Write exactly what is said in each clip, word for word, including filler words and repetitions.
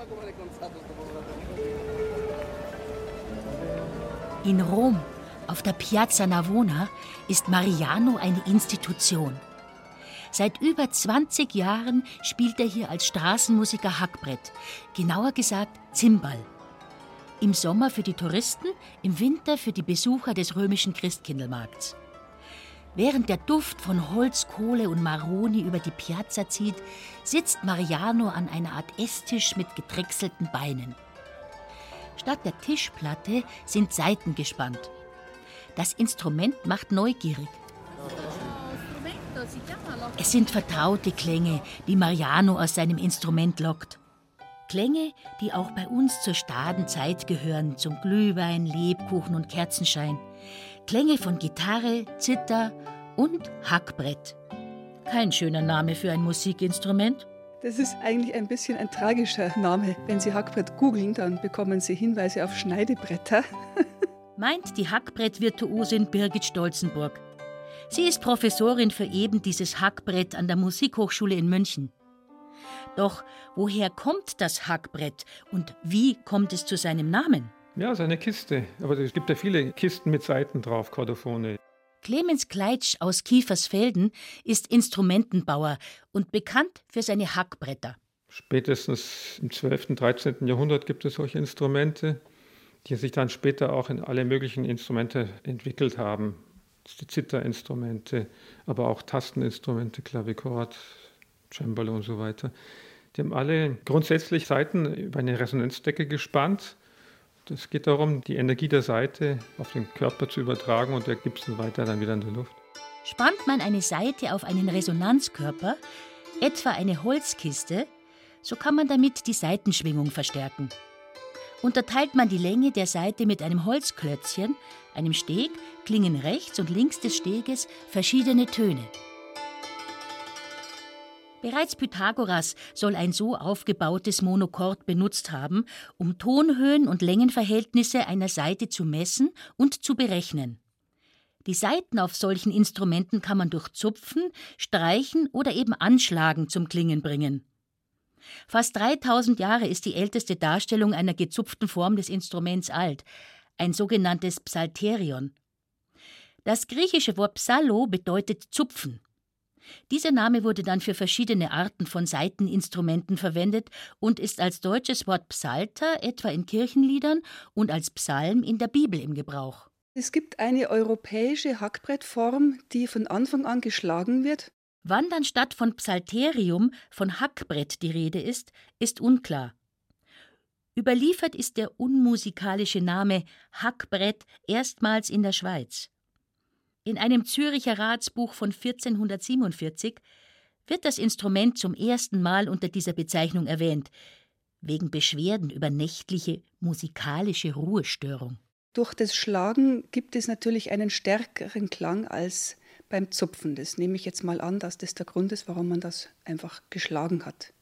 In Rom, auf der Piazza Navona, ist Mariano eine Institution. Seit über zwanzig Jahren spielt er hier als Straßenmusiker Hackbrett, genauer gesagt Zimbal. Im Sommer für die Touristen, im Winter für die Besucher des römischen Christkindlmarkts. Während der Duft von Holz, Kohle und Maroni über die Piazza zieht, sitzt Mariano an einer Art Esstisch mit gedrechselten Beinen. Statt der Tischplatte sind Saiten gespannt. Das Instrument macht neugierig. Es sind vertraute Klänge, die Mariano aus seinem Instrument lockt. Klänge, die auch bei uns zur Stadenzeit gehören, zum Glühwein, Lebkuchen und Kerzenschein. Klänge von Gitarre, Zither und Hackbrett. Kein schöner Name für ein Musikinstrument. Das ist eigentlich ein bisschen ein tragischer Name. Wenn Sie Hackbrett googeln, dann bekommen Sie Hinweise auf Schneidebretter. Meint die Hackbrett-Virtuosin Birgit Stolzenburg. Sie ist Professorin für eben dieses Hackbrett an der Musikhochschule in München. Doch woher kommt das Hackbrett und wie kommt es zu seinem Namen? Ja, es ist eine Kiste. Aber es gibt ja viele Kisten mit Saiten drauf, Chordophone. Clemens Kleitsch aus Kiefersfelden ist Instrumentenbauer und bekannt für seine Hackbretter. Spätestens im zwölften, dreizehnten Jahrhundert gibt es solche Instrumente, die sich dann später auch in alle möglichen Instrumente entwickelt haben. Die Zitterinstrumente, aber auch Tasteninstrumente, Klavichord, Cembalo und so weiter. Die haben alle grundsätzlich Saiten über eine Resonanzdecke gespannt. Es geht darum, die Energie der Saite auf den Körper zu übertragen und der gibt es dann weiter dann wieder in die Luft. Spannt man eine Saite auf einen Resonanzkörper, etwa eine Holzkiste, so kann man damit die Saitenschwingung verstärken. Unterteilt man die Länge der Saite mit einem Holzklötzchen, einem Steg, klingen rechts und links des Steges verschiedene Töne. Bereits Pythagoras soll ein so aufgebautes Monochord benutzt haben, um Tonhöhen und Längenverhältnisse einer Saite zu messen und zu berechnen. Die Saiten auf solchen Instrumenten kann man durch Zupfen, Streichen oder eben Anschlagen zum Klingen bringen. Fast dreitausend Jahre ist die älteste Darstellung einer gezupften Form des Instruments alt, ein sogenanntes Psalterion. Das griechische Wort Psallo bedeutet Zupfen. Dieser Name wurde dann für verschiedene Arten von Saiteninstrumenten verwendet und ist als deutsches Wort Psalter etwa in Kirchenliedern und als Psalm in der Bibel im Gebrauch. Es gibt eine europäische Hackbrettform, die von Anfang an geschlagen wird. Wann dann statt von Psalterium von Hackbrett die Rede ist, ist unklar. Überliefert ist der unmusikalische Name Hackbrett erstmals in der Schweiz. In einem Züricher Ratsbuch von vierzehnhundertsiebenundvierzig wird das Instrument zum ersten Mal unter dieser Bezeichnung erwähnt, wegen Beschwerden über nächtliche musikalische Ruhestörung. Durch das Schlagen gibt es natürlich einen stärkeren Klang als beim Zupfen. Das nehme ich jetzt mal an, dass das der Grund ist, warum man das einfach geschlagen hat.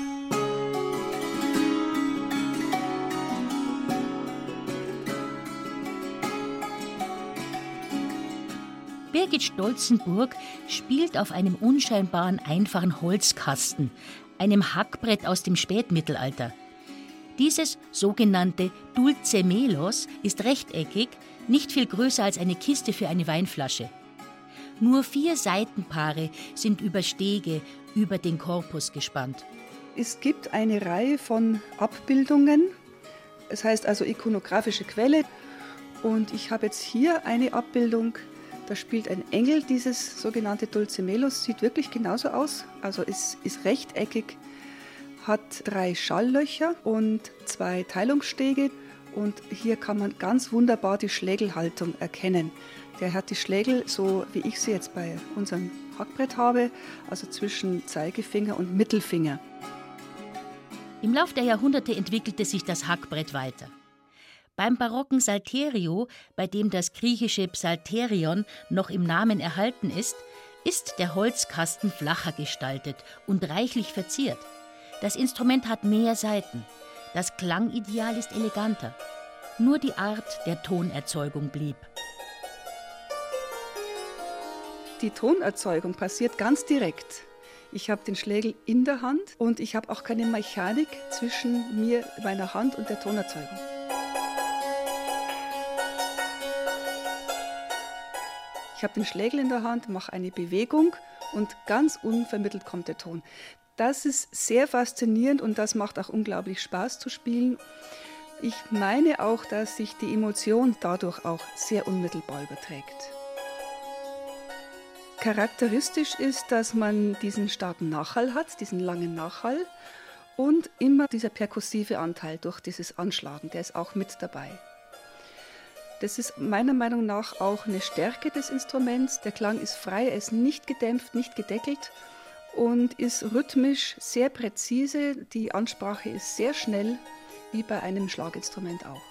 Birgit Stolzenburg spielt auf einem unscheinbaren, einfachen Holzkasten, einem Hackbrett aus dem Spätmittelalter. Dieses sogenannte Dulcemelos ist rechteckig, nicht viel größer als eine Kiste für eine Weinflasche. Nur vier Saitenpaare sind über Stege über den Korpus gespannt. Es gibt eine Reihe von Abbildungen, es heißt also ikonografische Quelle. Und ich habe jetzt hier eine Abbildung. Da spielt ein Engel, dieses sogenannte Dulcemelos, sieht wirklich genauso aus. Also es ist rechteckig, hat drei Schalllöcher und zwei Teilungsstege. Und hier kann man ganz wunderbar die Schlägelhaltung erkennen. Der hat die Schlägel, so wie ich sie jetzt bei unserem Hackbrett habe, also zwischen Zeigefinger und Mittelfinger. Im Lauf der Jahrhunderte entwickelte sich das Hackbrett weiter. Beim barocken Salterio, bei dem das griechische Psalterion noch im Namen erhalten ist, ist der Holzkasten flacher gestaltet und reichlich verziert. Das Instrument hat mehr Saiten. Das Klangideal ist eleganter. Nur die Art der Tonerzeugung blieb. Die Tonerzeugung passiert ganz direkt. Ich habe den Schlägel in der Hand und ich habe auch keine Mechanik zwischen mir, meiner Hand und der Tonerzeugung. Ich habe den Schlägel in der Hand, mache eine Bewegung und ganz unvermittelt kommt der Ton. Das ist sehr faszinierend und das macht auch unglaublich Spaß zu spielen. Ich meine auch, dass sich die Emotion dadurch auch sehr unmittelbar überträgt. Charakteristisch ist, dass man diesen starken Nachhall hat, diesen langen Nachhall und immer dieser perkussive Anteil durch dieses Anschlagen, der ist auch mit dabei. Das ist meiner Meinung nach auch eine Stärke des Instruments. Der Klang ist frei, er ist nicht gedämpft, nicht gedeckelt und ist rhythmisch sehr präzise. Die Ansprache ist sehr schnell, wie bei einem Schlaginstrument auch.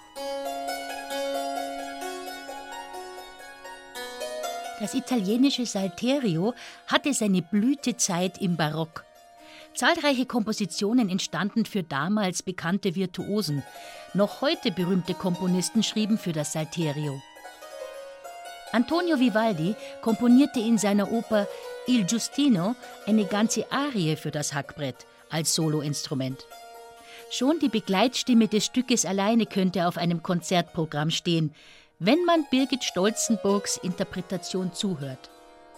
Das italienische Salterio hatte seine Blütezeit im Barock. Zahlreiche Kompositionen entstanden für damals bekannte Virtuosen. Noch heute berühmte Komponisten schrieben für das Salterio. Antonio Vivaldi komponierte in seiner Oper Il Giustino eine ganze Arie für das Hackbrett als Soloinstrument. Schon die Begleitstimme des Stückes alleine könnte auf einem Konzertprogramm stehen, wenn man Birgit Stolzenburgs Interpretation zuhört.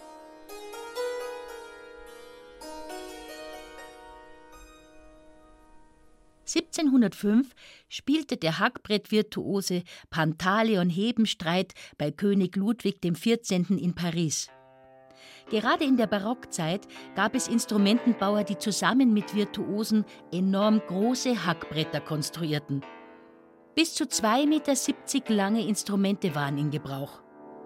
siebzehnhundertfünf spielte der Hackbrett-Virtuose Pantaleon Hebenstreit bei König Ludwig der vierzehnte. In Paris. Gerade in der Barockzeit gab es Instrumentenbauer, die zusammen mit Virtuosen enorm große Hackbretter konstruierten. Bis zu zwei Meter siebzig lange Instrumente waren in Gebrauch.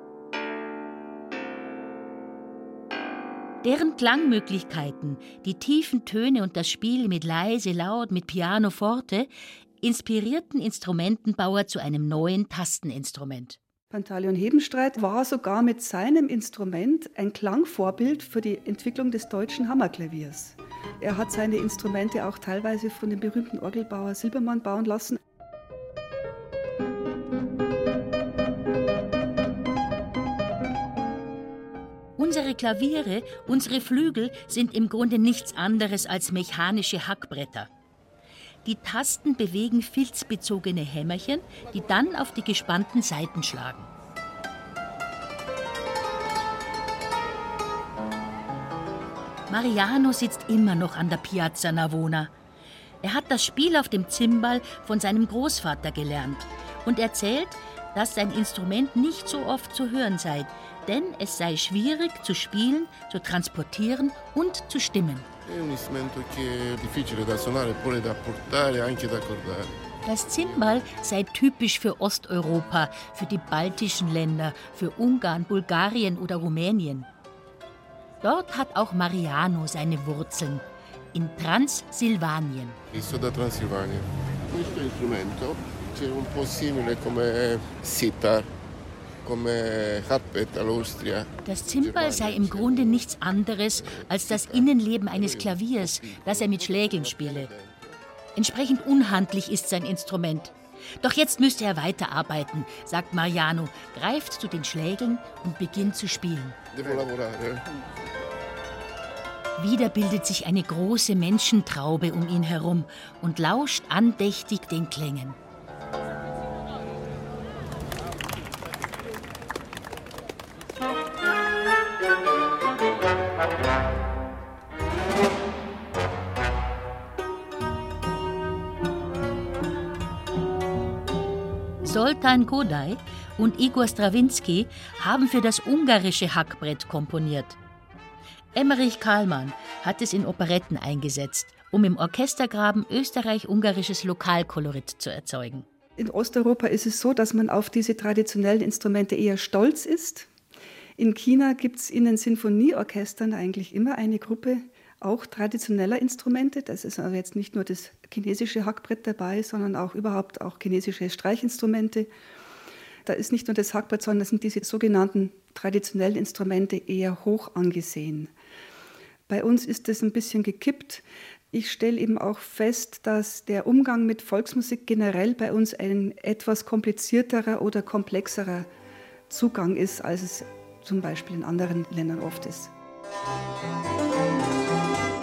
Deren Klangmöglichkeiten, die tiefen Töne und das Spiel mit leise, laut, mit Piano forte, inspirierten Instrumentenbauer zu einem neuen Tasteninstrument. Pantaleon Hebenstreit war sogar mit seinem Instrument ein Klangvorbild für die Entwicklung des deutschen Hammerklaviers. Er hat seine Instrumente auch teilweise von dem berühmten Orgelbauer Silbermann bauen lassen. Unsere Klaviere, unsere Flügel sind im Grunde nichts anderes als mechanische Hackbretter. Die Tasten bewegen filzbezogene Hämmerchen, die dann auf die gespannten Saiten schlagen. Mariano sitzt immer noch an der Piazza Navona. Er hat das Spiel auf dem Zimbal von seinem Großvater gelernt und erzählt, dass sein Instrument nicht so oft zu hören sei, denn es sei schwierig zu spielen, zu transportieren und zu stimmen. Das Zimbal sei typisch für Osteuropa, für die baltischen Länder, für Ungarn, Bulgarien oder Rumänien. Dort hat auch Mariano seine Wurzeln, in Transsilvanien. Ich sono da Transilvania. Questo strumento è un po' simile come sitar. Das Zimbal sei im Grunde nichts anderes als das Innenleben eines Klaviers, das er mit Schlägeln spiele. Entsprechend unhandlich ist sein Instrument. Doch jetzt müsste er weiterarbeiten, sagt Mariano, greift zu den Schlägeln und beginnt zu spielen. Wieder bildet sich eine große Menschentraube um ihn herum und lauscht andächtig den Klängen. Zoltán Kodály und Igor Strawinsky haben für das ungarische Hackbrett komponiert. Emmerich Kálmán hat es in Operetten eingesetzt, um im Orchestergraben österreich-ungarisches Lokalkolorit zu erzeugen. In Osteuropa ist es so, dass man auf diese traditionellen Instrumente eher stolz ist. In China gibt es in den Sinfonieorchestern eigentlich immer eine Gruppe auch traditioneller Instrumente. Das ist also jetzt nicht nur das chinesische Hackbrett dabei, sondern auch überhaupt auch chinesische Streichinstrumente. Da ist nicht nur das Hackbrett, sondern sind diese sogenannten traditionellen Instrumente eher hoch angesehen. Bei uns ist das ein bisschen gekippt. Ich stelle eben auch fest, dass der Umgang mit Volksmusik generell bei uns ein etwas komplizierterer oder komplexerer Zugang ist, als es zum Beispiel in anderen Ländern oft ist.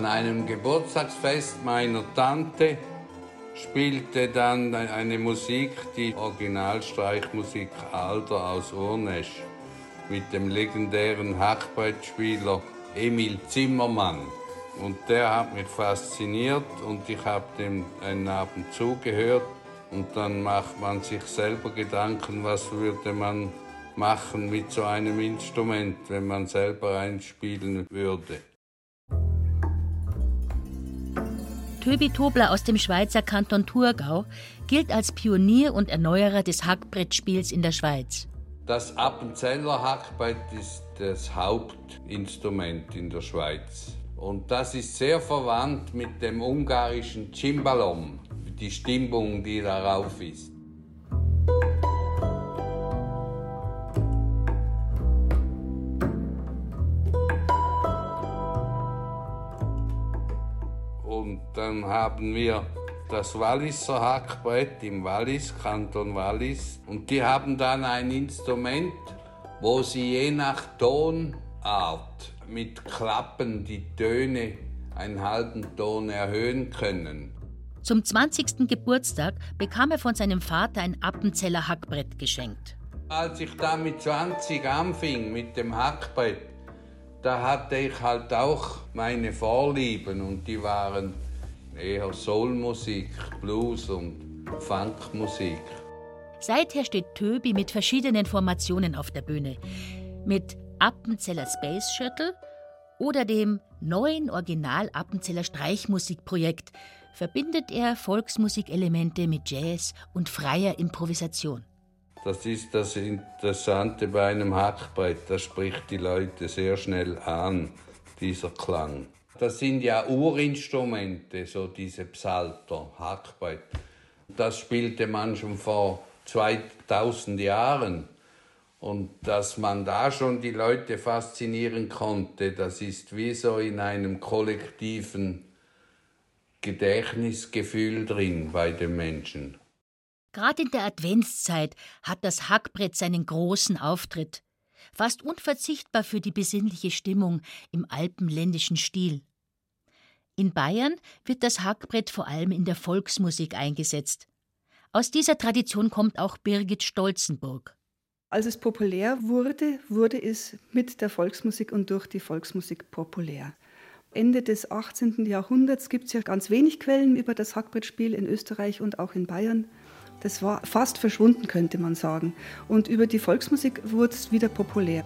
An einem Geburtstagsfest meiner Tante spielte dann eine Musik, die Originalstreichmusik Alter aus Urnesch mit dem legendären Hackbrettspieler Emil Zimmermann. Und der hat mich fasziniert und ich habe dem einen Abend zugehört. Und dann macht man sich selber Gedanken, was würde man machen mit so einem Instrument, wenn man selber einspielen würde. Töbi Tobler aus dem Schweizer Kanton Thurgau gilt als Pionier und Erneuerer des Hackbrettspiels in der Schweiz. Das Appenzeller Hackbrett ist das Hauptinstrument in der Schweiz. Und das ist sehr verwandt mit dem ungarischen Cimbalom, die Stimmung, die darauf ist. Und dann haben wir das Walliser Hackbrett im Wallis, Kanton Wallis. Und die haben dann ein Instrument, wo sie je nach Tonart mit Klappen die Töne einen halben Ton erhöhen können. Zum zwanzigsten Geburtstag bekam er von seinem Vater ein Appenzeller Hackbrett geschenkt. Als ich da mit zwanzig anfing mit dem Hackbrett, da hatte ich halt auch meine Vorlieben und die waren eher Soulmusik, Blues und Funkmusik. Seither steht Töbi mit verschiedenen Formationen auf der Bühne. Mit Appenzeller Space Shuttle oder dem neuen Original Appenzeller Streichmusikprojekt verbindet er Volksmusikelemente mit Jazz und freier Improvisation. Das ist das Interessante bei einem Hackbrett, das spricht die Leute sehr schnell an, dieser Klang. Das sind ja Urinstrumente, so diese Psalter, Hackbrett. Das spielte man schon vor zweitausend Jahren. Und dass man da schon die Leute faszinieren konnte, das ist wie so in einem kollektiven Gedächtnisgefühl drin bei den Menschen. Gerade in der Adventszeit hat das Hackbrett seinen großen Auftritt. Fast unverzichtbar für die besinnliche Stimmung im alpenländischen Stil. In Bayern wird das Hackbrett vor allem in der Volksmusik eingesetzt. Aus dieser Tradition kommt auch Birgit Stolzenburg. Als es populär wurde, wurde es mit der Volksmusik und durch die Volksmusik populär. Ende des achtzehnten Jahrhunderts gibt es ja ganz wenig Quellen über das Hackbrettspiel in Österreich und auch in Bayern. Das war fast verschwunden, könnte man sagen. Und über die Volksmusik wurde es wieder populär.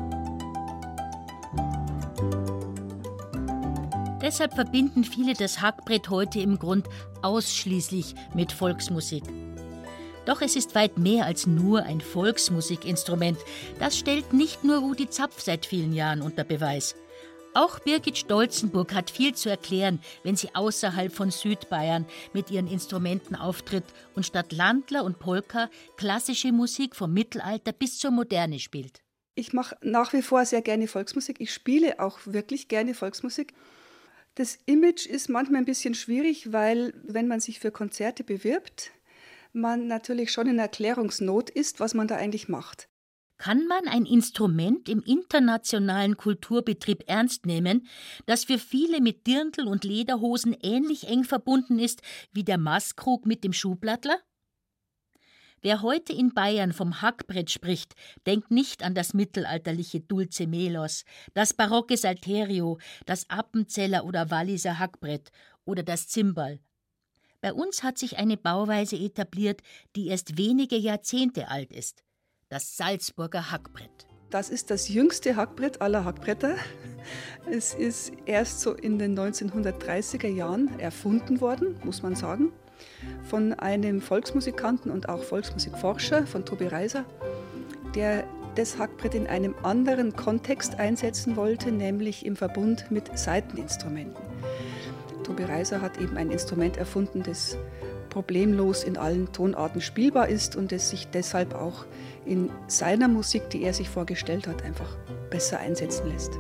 Deshalb verbinden viele das Hackbrett heute im Grund ausschließlich mit Volksmusik. Doch es ist weit mehr als nur ein Volksmusikinstrument. Das stellt nicht nur Rudi Zapf seit vielen Jahren unter Beweis. Auch Birgit Stolzenburg hat viel zu erklären, wenn sie außerhalb von Südbayern mit ihren Instrumenten auftritt und statt Landler und Polka klassische Musik vom Mittelalter bis zur Moderne spielt. Ich mache nach wie vor sehr gerne Volksmusik. Ich spiele auch wirklich gerne Volksmusik. Das Image ist manchmal ein bisschen schwierig, weil wenn man sich für Konzerte bewirbt, man natürlich schon in Erklärungsnot ist, was man da eigentlich macht. Kann man ein Instrument im internationalen Kulturbetrieb ernst nehmen, das für viele mit Dirndl und Lederhosen ähnlich eng verbunden ist wie der Maßkrug mit dem Schuhplattler? Wer heute in Bayern vom Hackbrett spricht, denkt nicht an das mittelalterliche Dulce Melos, das barocke Salterio, das Appenzeller oder Walliser Hackbrett oder das Zimbal. Bei uns hat sich eine Bauweise etabliert, die erst wenige Jahrzehnte alt ist. Das Salzburger Hackbrett. Das ist das jüngste Hackbrett aller Hackbretter. Es ist erst so in den neunzehnhundertdreißiger Jahren erfunden worden, muss man sagen, von einem Volksmusikanten und auch Volksmusikforscher, von Tobi Reiser, der das Hackbrett in einem anderen Kontext einsetzen wollte, nämlich im Verbund mit Saiteninstrumenten. Tobi Reiser hat eben ein Instrument erfunden, das problemlos in allen Tonarten spielbar ist und es sich deshalb auch in seiner Musik, die er sich vorgestellt hat, einfach besser einsetzen lässt.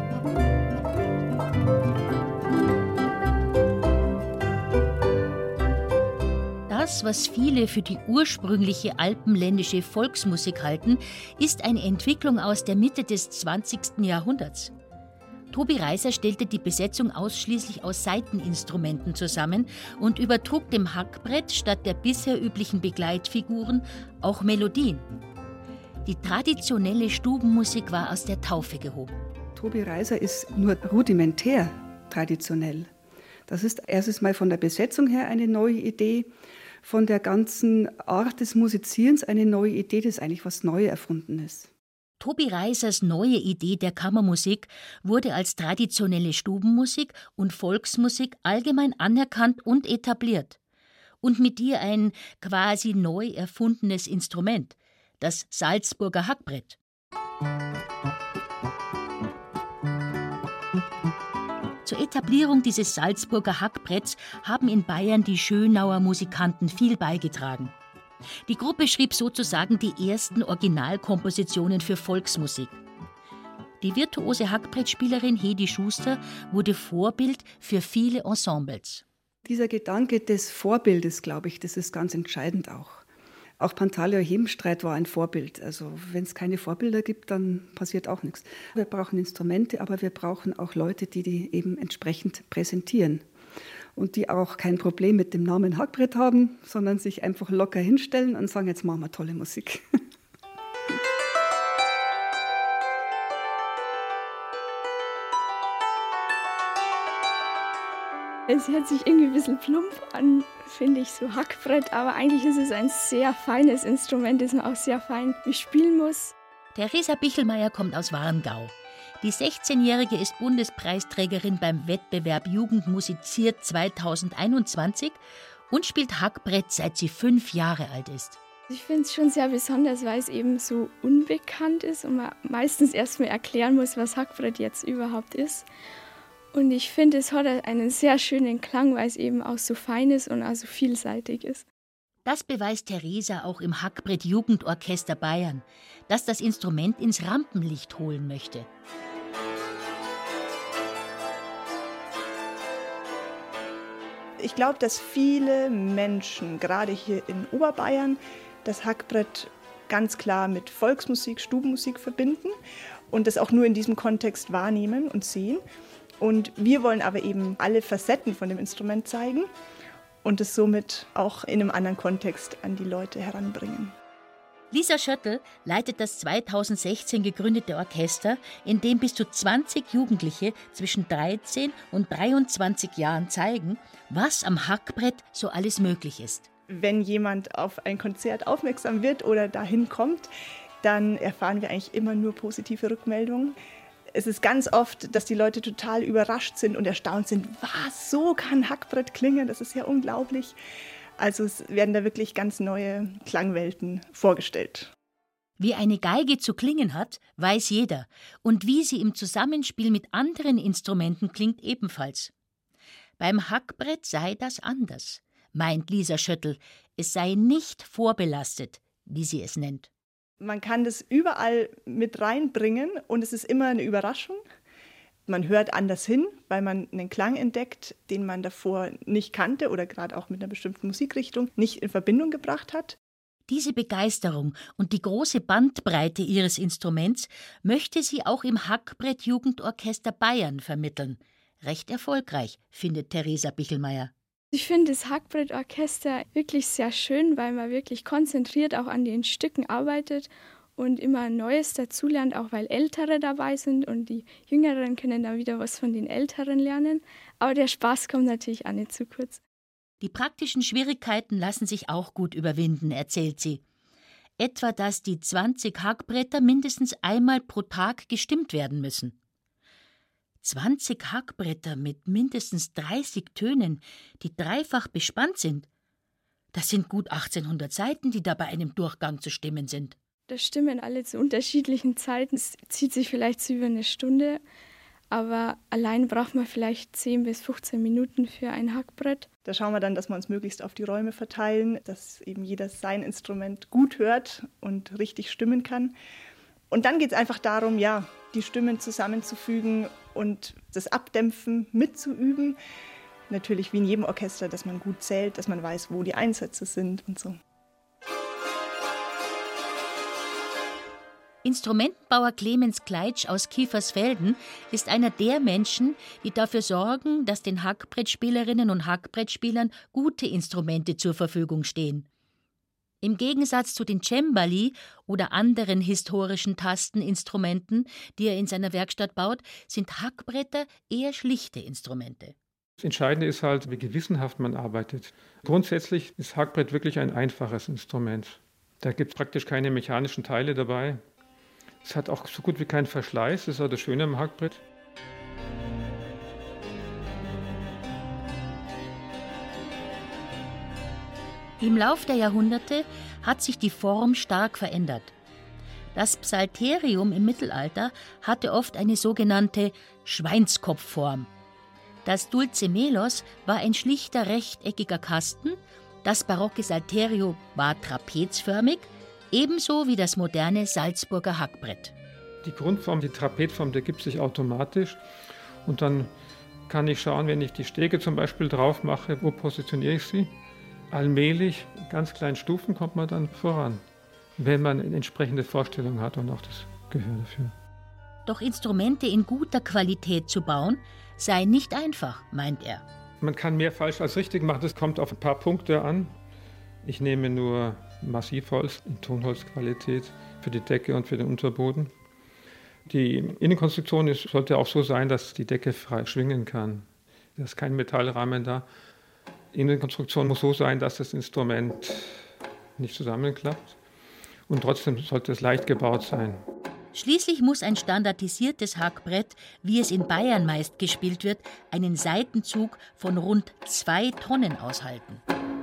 Das, was viele für die ursprüngliche alpenländische Volksmusik halten, ist eine Entwicklung aus der Mitte des zwanzigsten Jahrhunderts. Tobi Reiser stellte die Besetzung ausschließlich aus Saiteninstrumenten zusammen und übertrug dem Hackbrett statt der bisher üblichen Begleitfiguren auch Melodien. Die traditionelle Stubenmusik war aus der Taufe gehoben. Tobi Reiser ist nur rudimentär traditionell. Das ist erstes Mal von der Besetzung her eine neue Idee, von der ganzen Art des Musizierens eine neue Idee, das eigentlich was Neues erfunden ist. Tobi Reisers neue Idee der Kammermusik wurde als traditionelle Stubenmusik und Volksmusik allgemein anerkannt und etabliert. Und mit ihr ein quasi neu erfundenes Instrument, das Salzburger Hackbrett. Zur Etablierung dieses Salzburger Hackbretts haben in Bayern die Schönauer Musikanten viel beigetragen. Die Gruppe schrieb sozusagen die ersten Originalkompositionen für Volksmusik. Die virtuose Hackbrettspielerin Hedi Schuster wurde Vorbild für viele Ensembles. Dieser Gedanke des Vorbildes, glaube ich, das ist ganz entscheidend auch. Auch Pantaleon Hebenstreit war ein Vorbild. Also wenn es keine Vorbilder gibt, dann passiert auch nichts. Wir brauchen Instrumente, aber wir brauchen auch Leute, die die eben entsprechend präsentieren. Und die auch kein Problem mit dem Namen Hackbrett haben, sondern sich einfach locker hinstellen und sagen, jetzt machen wir tolle Musik. Es hört sich irgendwie ein bisschen plump an, finde ich, so Hackbrett, aber eigentlich ist es ein sehr feines Instrument, das man auch sehr fein bespielen muss. Theresa Bichelmeier kommt aus Warngau. Die sechzehnjährige ist Bundespreisträgerin beim Wettbewerb Jugend musiziert zweitausendeinundzwanzig und spielt Hackbrett, seit sie fünf Jahre alt ist. Ich finde es schon sehr besonders, weil es eben so unbekannt ist und man meistens erst mal erklären muss, was Hackbrett jetzt überhaupt ist. Und ich finde, es hat einen sehr schönen Klang, weil es eben auch so fein ist und auch so vielseitig ist. Das beweist Theresa auch im Hackbrett-Jugendorchester Bayern, das das Instrument ins Rampenlicht holen möchte. Ich glaube, dass viele Menschen, gerade hier in Oberbayern, das Hackbrett ganz klar mit Volksmusik, Stubenmusik verbinden und das auch nur in diesem Kontext wahrnehmen und sehen. Und wir wollen aber eben alle Facetten von dem Instrument zeigen und es somit auch in einem anderen Kontext an die Leute heranbringen. Lisa Schöttl leitet das zweitausendsechzehn gegründete Orchester, in dem bis zu zwanzig Jugendliche zwischen dreizehn und dreiundzwanzig Jahren zeigen, was am Hackbrett so alles möglich ist. Wenn jemand auf ein Konzert aufmerksam wird oder dahin kommt, dann erfahren wir eigentlich immer nur positive Rückmeldungen. Es ist ganz oft, dass die Leute total überrascht sind und erstaunt sind, was, so kann Hackbrett klingen, das ist ja unglaublich. Also es werden da wirklich ganz neue Klangwelten vorgestellt. Wie eine Geige zu klingen hat, weiß jeder. Und wie sie im Zusammenspiel mit anderen Instrumenten klingt ebenfalls. Beim Hackbrett sei das anders, meint Lisa Schöttl. Es sei nicht vorbelastet, wie sie es nennt. Man kann das überall mit reinbringen und es ist immer eine Überraschung. Man hört anders hin, weil man einen Klang entdeckt, den man davor nicht kannte oder gerade auch mit einer bestimmten Musikrichtung nicht in Verbindung gebracht hat. Diese Begeisterung und die große Bandbreite ihres Instruments möchte sie auch im Hackbrett-Jugendorchester Bayern vermitteln. Recht erfolgreich, findet Theresa Bichelmeier. Ich finde das Hackbrett-Orchester wirklich sehr schön, weil man wirklich konzentriert auch an den Stücken arbeitet und immer Neues dazulernt, auch weil Ältere dabei sind und die Jüngeren können dann wieder was von den Älteren lernen. Aber der Spaß kommt natürlich auch nicht zu kurz. Die praktischen Schwierigkeiten lassen sich auch gut überwinden, erzählt sie. Etwa, dass die zwanzig Hackbretter mindestens einmal pro Tag gestimmt werden müssen. zwanzig Hackbretter mit mindestens dreißig Tönen, die dreifach bespannt sind. Das sind gut achtzehnhundert Seiten, die da bei einem Durchgang zu stimmen sind. Das stimmen alle zu unterschiedlichen Zeiten. Es zieht sich vielleicht so über eine Stunde, aber allein braucht man vielleicht zehn bis fünfzehn Minuten für ein Hackbrett. Da schauen wir dann, dass wir uns möglichst auf die Räume verteilen, dass eben jeder sein Instrument gut hört und richtig stimmen kann. Und dann geht es einfach darum, ja, die Stimmen zusammenzufügen und das Abdämpfen mitzuüben. Natürlich wie in jedem Orchester, dass man gut zählt, dass man weiß, wo die Einsätze sind und so. Instrumentenbauer Clemens Kleitsch aus Kiefersfelden ist einer der Menschen, die dafür sorgen, dass den Hackbrettspielerinnen und Hackbrettspielern gute Instrumente zur Verfügung stehen. Im Gegensatz zu den Cembali oder anderen historischen Tasteninstrumenten, die er in seiner Werkstatt baut, sind Hackbretter eher schlichte Instrumente. Das Entscheidende ist halt, wie gewissenhaft man arbeitet. Grundsätzlich ist Hackbrett wirklich ein einfaches Instrument. Da gibt es praktisch keine mechanischen Teile dabei. Es hat auch so gut wie keinen Verschleiß, das ist auch das Schöne am Hackbrett. Im Lauf der Jahrhunderte hat sich die Form stark verändert. Das Psalterium im Mittelalter hatte oft eine sogenannte Schweinskopfform. Das Dulcemelos war ein schlichter rechteckiger Kasten, das barocke Salterio war trapezförmig, ebenso wie das moderne Salzburger Hackbrett. Die Grundform, die Trapezform, die ergibt sich automatisch und dann kann ich schauen, wenn ich die Stege zum Beispiel drauf mache, wo positioniere ich sie? Allmählich, in ganz kleinen Stufen kommt man dann voran, wenn man eine entsprechende Vorstellung hat und auch das Gehör dafür. Doch Instrumente in guter Qualität zu bauen, sei nicht einfach, meint er. Man kann mehr falsch als richtig machen, das kommt auf ein paar Punkte an. Ich nehme nur Massivholz in Tonholzqualität für die Decke und für den Unterboden. Die Innenkonstruktion ist, sollte auch so sein, dass die Decke frei schwingen kann. Da ist kein Metallrahmen da. Die Innenkonstruktion muss so sein, dass das Instrument nicht zusammenklappt. Und trotzdem sollte es leicht gebaut sein. Schließlich muss ein standardisiertes Hackbrett, wie es in Bayern meist gespielt wird, einen Saitenzug von rund zwei Tonnen aushalten.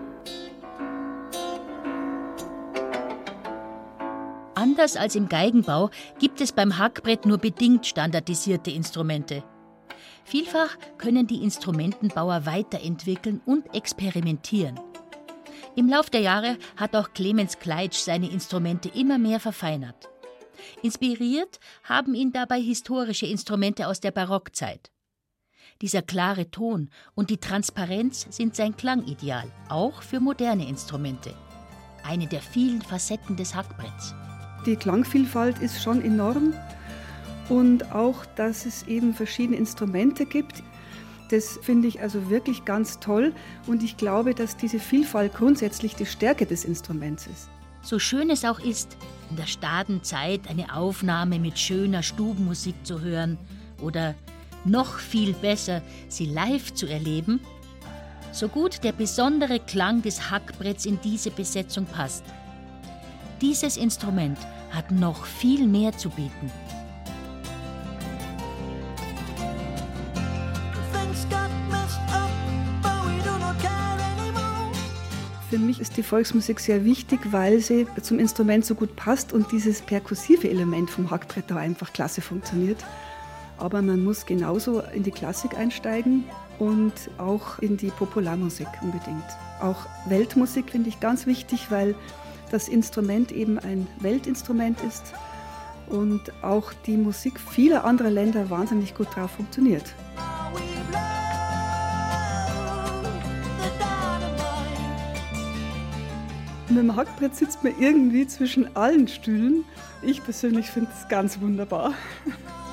Anders als im Geigenbau gibt es beim Hackbrett nur bedingt standardisierte Instrumente. Vielfach können die Instrumentenbauer weiterentwickeln und experimentieren. Im Lauf der Jahre hat auch Clemens Kleitsch seine Instrumente immer mehr verfeinert. Inspiriert haben ihn dabei historische Instrumente aus der Barockzeit. Dieser klare Ton und die Transparenz sind sein Klangideal, auch für moderne Instrumente. Eine der vielen Facetten des Hackbretts. Die Klangvielfalt ist schon enorm und auch, dass es eben verschiedene Instrumente gibt. Das finde ich also wirklich ganz toll und ich glaube, dass diese Vielfalt grundsätzlich die Stärke des Instruments ist. So schön es auch ist, in der Stadenzeit eine Aufnahme mit schöner Stubenmusik zu hören oder noch viel besser, sie live zu erleben, so gut der besondere Klang des Hackbretts in diese Besetzung passt. Dieses Instrument hat noch viel mehr zu bieten. Für mich ist die Volksmusik sehr wichtig, weil sie zum Instrument so gut passt und dieses perkussive Element vom Hackbrett da einfach klasse funktioniert. Aber man muss genauso in die Klassik einsteigen und auch in die Popularmusik unbedingt. Auch Weltmusik finde ich ganz wichtig, weil das Instrument eben ein Weltinstrument ist und auch die Musik vieler anderer Länder wahnsinnig gut drauf funktioniert. Mit dem Hackbrett sitzt man irgendwie zwischen allen Stühlen. Ich persönlich finde es ganz wunderbar.